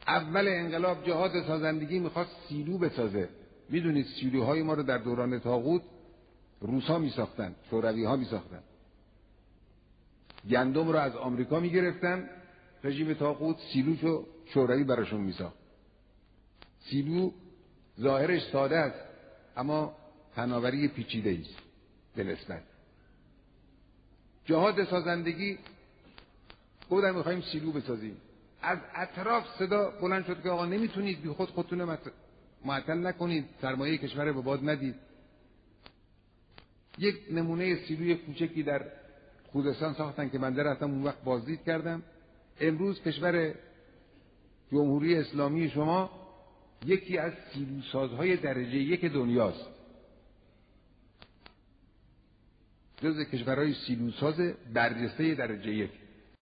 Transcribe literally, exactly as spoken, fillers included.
اول انقلاب جهاد سازندگی میخواست سیلو بسازه. میدونید سیلوهای ما رو در دوران طاغوت روسا میساختن، شوروی ها میساختن. گندم رو از آمریکا میگرفتن، رژیم طاغوت سیلوشو شوروی براشون میساخت. سیلو ظاهرش ساده است اما فناوری پیچیده است به نسبت. جهاد سازندگی گفتن میخوایم سیلو بسازیم. از اطراف صدا بلند شد که آقا نمیتونید بی خود خودتون معطل نکنید، سرمایه کشور رو به باد ندید. یک نمونه سیلوی کوچکی در خوزستان ساختن که من رفتم اون وقت بازدید کردم. امروز کشور جمهوری اسلامی شما یکی از سیلوسازهای درجه یک دنیاست. جز کشورهای سیلوساز برجسته درجه یک.